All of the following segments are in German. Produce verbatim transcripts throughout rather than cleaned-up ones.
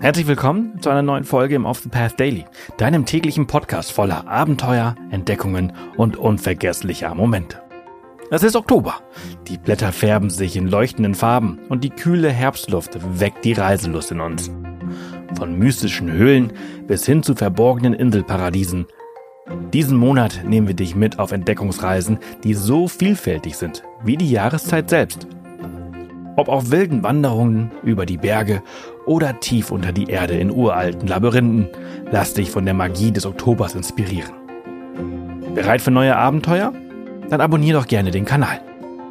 Herzlich willkommen zu einer neuen Folge im Off the Path Daily, deinem täglichen Podcast voller Abenteuer, Entdeckungen und unvergesslicher Momente. Es ist Oktober, die Blätter färben sich in leuchtenden Farben und die kühle Herbstluft weckt die Reiselust in uns. Von mystischen Höhlen bis hin zu verborgenen Inselparadiesen. Diesen Monat nehmen wir dich mit auf Entdeckungsreisen, die so vielfältig sind wie die Jahreszeit selbst. Ob auf wilden Wanderungen über die Berge oder tief unter die Erde in uralten Labyrinthen, lass dich von der Magie des Oktobers inspirieren. Bereit für neue Abenteuer? Dann abonniere doch gerne den Kanal.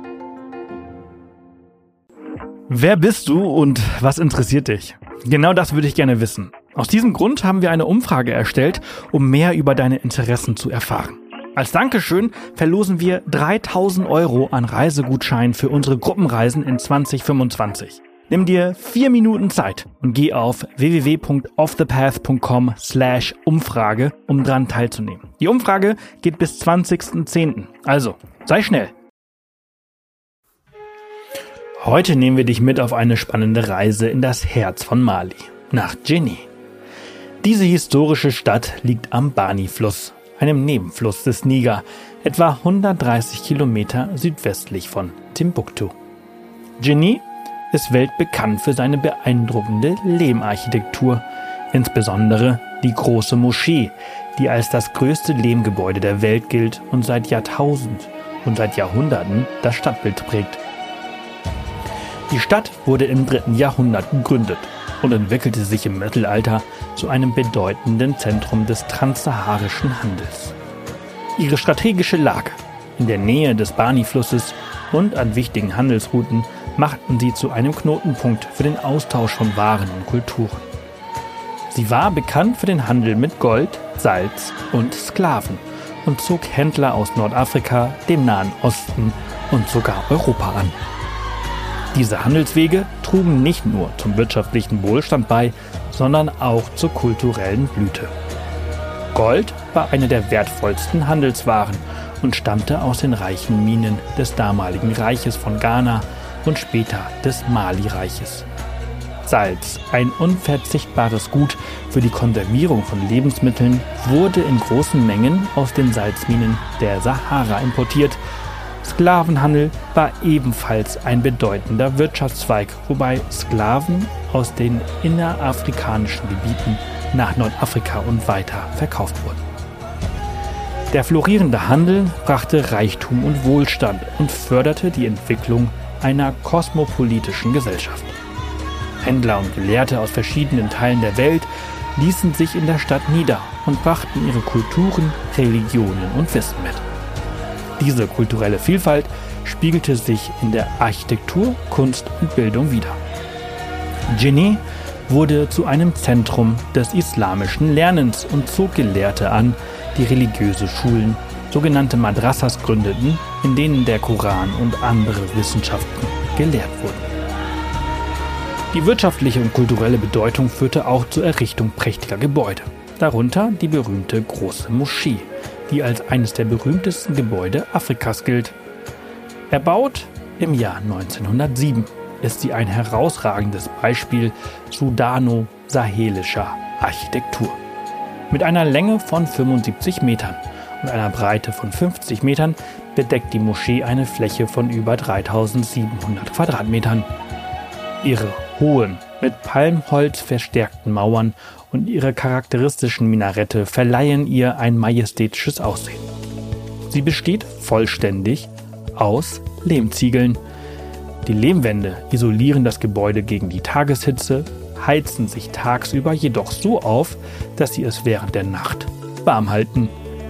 Wer bist du und was interessiert dich? Genau das würde ich gerne wissen. Aus diesem Grund haben wir eine Umfrage erstellt, um mehr über deine Interessen zu erfahren. Als Dankeschön verlosen wir dreitausend Euro an Reisegutschein für unsere Gruppenreisen in zwanzig fünfundzwanzig. Nimm dir vier Minuten Zeit und geh auf w w w punkt off the path punkt com slash Umfrage, um dran teilzunehmen. Die Umfrage geht bis zwanzigsten zehnten Also, sei schnell. Heute nehmen wir dich mit auf eine spannende Reise in das Herz von Mali, nach Djenné. Diese historische Stadt liegt am Bani-Fluss, einem Nebenfluss des Niger, etwa hundertdreißig Kilometer südwestlich von Timbuktu. Djenné ist weltbekannt für seine beeindruckende Lehmarchitektur, insbesondere die große Moschee, die als das größte Lehmgebäude der Welt gilt und seit Jahrtausend und seit Jahrhunderten das Stadtbild prägt. Die Stadt wurde im dritten Jahrhundert gegründet und entwickelte sich im Mittelalter zu einem bedeutenden Zentrum des transsaharischen Handels. Ihre strategische Lage in der Nähe des Bani-Flusses und an wichtigen Handelsrouten machten sie zu einem Knotenpunkt für den Austausch von Waren und Kulturen. Sie war bekannt für den Handel mit Gold, Salz und Sklaven und zog Händler aus Nordafrika, dem Nahen Osten und sogar Europa an. Diese Handelswege trugen nicht nur zum wirtschaftlichen Wohlstand bei, sondern auch zur kulturellen Blüte. Gold war eine der wertvollsten Handelswaren und stammte aus den reichen Minen des damaligen Reiches von Ghana und später des Mali-Reiches. Salz, ein unverzichtbares Gut für die Konservierung von Lebensmitteln, wurde in großen Mengen aus den Salzminen der Sahara importiert. Sklavenhandel war ebenfalls ein bedeutender Wirtschaftszweig, wobei Sklaven aus den innerafrikanischen Gebieten nach Nordafrika und weiter verkauft wurden. Der florierende Handel brachte Reichtum und Wohlstand und förderte die Entwicklung einer kosmopolitischen Gesellschaft. Händler und Gelehrte aus verschiedenen Teilen der Welt ließen sich in der Stadt nieder und brachten ihre Kulturen, Religionen und Wissen mit. Diese kulturelle Vielfalt spiegelte sich in der Architektur, Kunst und Bildung wider. Djenné wurde zu einem Zentrum des islamischen Lernens und zog Gelehrte an, die religiöse Schulen, sogenannte Madrassas, gründeten, in denen der Koran und andere Wissenschaften gelehrt wurden. Die wirtschaftliche und kulturelle Bedeutung führte auch zur Errichtung prächtiger Gebäude, darunter die berühmte Große Moschee, die als eines der berühmtesten Gebäude Afrikas gilt. Erbaut im Jahr neunzehnhundertsieben ist sie ein herausragendes Beispiel sudano-sahelischer Architektur. Mit einer Länge von fünfundsiebzig Metern und einer Breite von fünfzig Metern bedeckt die Moschee eine Fläche von über dreitausendsiebenhundert Quadratmetern. Ihre hohen, mit Palmholz verstärkten Mauern und ihre charakteristischen Minarette verleihen ihr ein majestätisches Aussehen. Sie besteht vollständig aus Lehmziegeln. Die Lehmwände isolieren das Gebäude gegen die Tageshitze, heizen sich tagsüber jedoch so auf, dass sie es während der Nacht warm halten.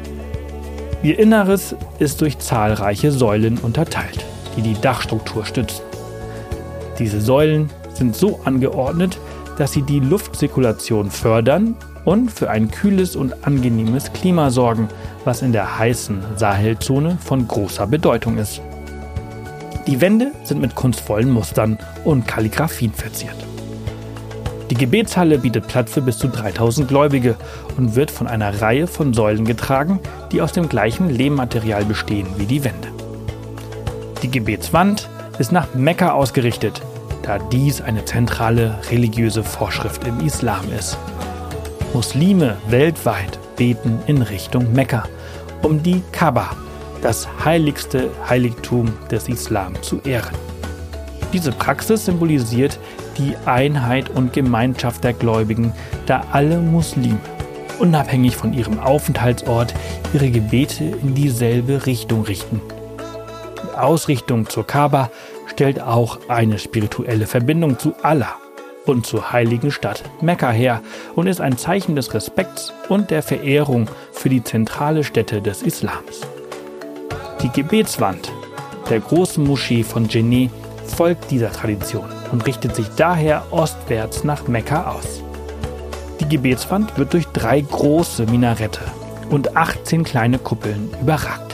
Ihr Inneres ist durch zahlreiche Säulen unterteilt, die die Dachstruktur stützen. Diese Säulen sind so angeordnet, dass sie die Luftzirkulation fördern und für ein kühles und angenehmes Klima sorgen, was in der heißen Sahelzone von großer Bedeutung ist. Die Wände sind mit kunstvollen Mustern und Kalligraphien verziert. Die Gebetshalle bietet Platz für bis zu dreitausend Gläubige und wird von einer Reihe von Säulen getragen, die aus dem gleichen Lehmmaterial bestehen wie die Wände. Die Gebetswand ist nach Mekka ausgerichtet. da dies eine zentrale religiöse Vorschrift im Islam ist. Muslime weltweit beten in Richtung Mekka, um die Kaaba, das heiligste Heiligtum des Islam, zu ehren. Diese Praxis symbolisiert die Einheit und Gemeinschaft der Gläubigen, da alle Muslime, unabhängig von ihrem Aufenthaltsort, ihre Gebete in dieselbe Richtung richten. Die Ausrichtung zur Kaaba stellt auch eine spirituelle Verbindung zu Allah und zur heiligen Stadt Mekka her und ist ein Zeichen des Respekts und der Verehrung für die zentrale Stätte des Islams. Die Gebetswand der großen Moschee von Djenné folgt dieser Tradition und richtet sich daher ostwärts nach Mekka aus. Die Gebetswand wird durch drei große Minarette und achtzehn kleine Kuppeln überragt.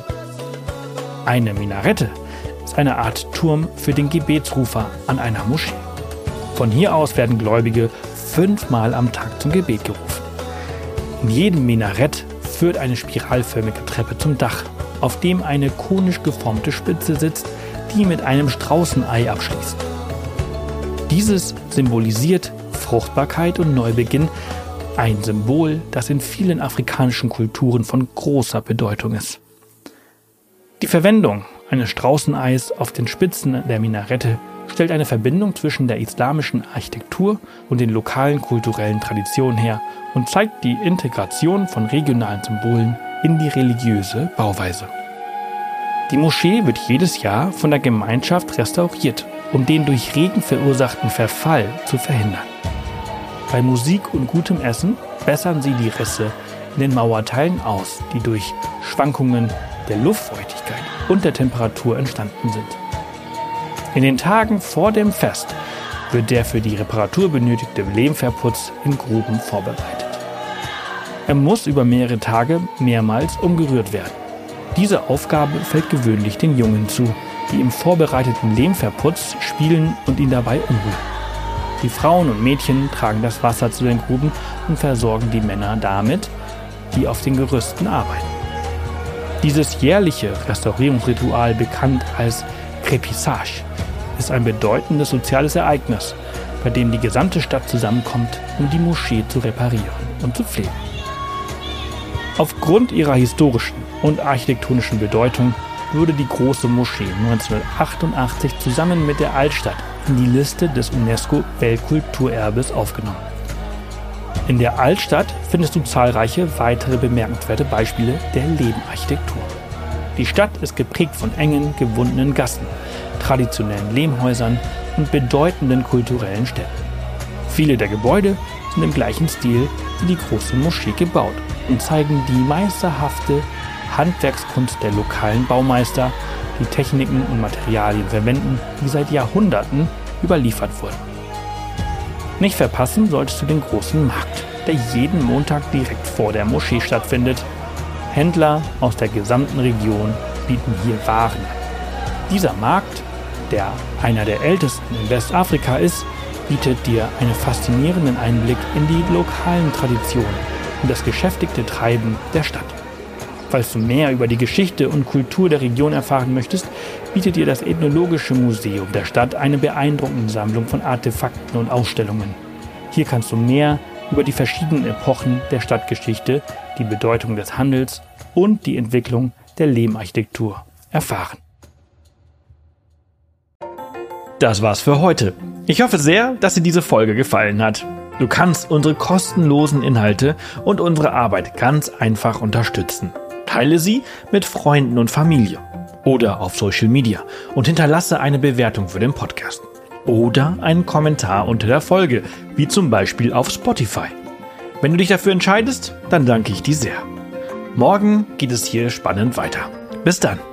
Eine Minarette ist eine Art Turm für den Gebetsrufer an einer Moschee. Von hier aus werden Gläubige fünfmal am Tag zum Gebet gerufen. In jedem Minarett führt eine spiralförmige Treppe zum Dach, auf dem eine konisch geformte Spitze sitzt, die mit einem Straußenei abschließt. Dieses symbolisiert Fruchtbarkeit und Neubeginn, ein Symbol, das in vielen afrikanischen Kulturen von großer Bedeutung ist. Die Verwendung eines Straußeneis auf den Spitzen der Minarette stellt eine Verbindung zwischen der islamischen Architektur und den lokalen kulturellen Traditionen her und zeigt die Integration von regionalen Symbolen in die religiöse Bauweise. Die Moschee wird jedes Jahr von der Gemeinschaft restauriert, um den durch Regen verursachten Verfall zu verhindern. Bei Musik und gutem Essen bessern sie die Risse in den Mauerteilen aus, die durch Schwankungen der Luftfeuchtigkeit und der Temperatur entstanden sind. In den Tagen vor dem Fest wird der für die Reparatur benötigte Lehmverputz in Gruben vorbereitet. Er muss über mehrere Tage mehrmals umgerührt werden. Diese Aufgabe fällt gewöhnlich den Jungen zu, die im vorbereiteten Lehmverputz spielen und ihn dabei umrühren. Die Frauen und Mädchen tragen das Wasser zu den Gruben und versorgen die Männer damit, die auf den Gerüsten arbeiten. Dieses jährliche Restaurierungsritual, bekannt als Crépissage, ist ein bedeutendes soziales Ereignis, bei dem die gesamte Stadt zusammenkommt, um die Moschee zu reparieren und zu pflegen. Aufgrund ihrer historischen und architektonischen Bedeutung wurde die große Moschee neunzehnhundertachtundachtzig zusammen mit der Altstadt in die Liste des UNESCO-Weltkulturerbes aufgenommen. In der Altstadt findest du zahlreiche weitere bemerkenswerte Beispiele der Lehmarchitektur. Die Stadt ist geprägt von engen, gewundenen Gassen, traditionellen Lehmhäusern und bedeutenden kulturellen Städten. Viele der Gebäude sind im gleichen Stil wie die große Moschee gebaut und zeigen die meisterhafte Handwerkskunst der lokalen Baumeister, die Techniken und Materialien verwenden, die seit Jahrhunderten überliefert wurden. Nicht verpassen solltest du den großen Markt, der jeden Montag direkt vor der Moschee stattfindet. Händler aus der gesamten Region bieten hier Waren an. Dieser Markt, der einer der ältesten in Westafrika ist, bietet dir einen faszinierenden Einblick in die lokalen Traditionen und das geschäftige Treiben der Stadt. Falls du mehr über die Geschichte und Kultur der Region erfahren möchtest, bietet dir das Ethnologische Museum der Stadt eine beeindruckende Sammlung von Artefakten und Ausstellungen. Hier kannst du mehr über die verschiedenen Epochen der Stadtgeschichte, die Bedeutung des Handels und die Entwicklung der Lehmarchitektur erfahren. Das war's für heute. Ich hoffe sehr, dass dir diese Folge gefallen hat. Du kannst unsere kostenlosen Inhalte und unsere Arbeit ganz einfach unterstützen. Teile sie mit Freunden und Familie oder auf Social Media und hinterlasse eine Bewertung für den Podcast oder einen Kommentar unter der Folge, wie zum Beispiel auf Spotify. Wenn du dich dafür entscheidest, dann danke ich dir sehr. Morgen geht es hier spannend weiter. Bis dann.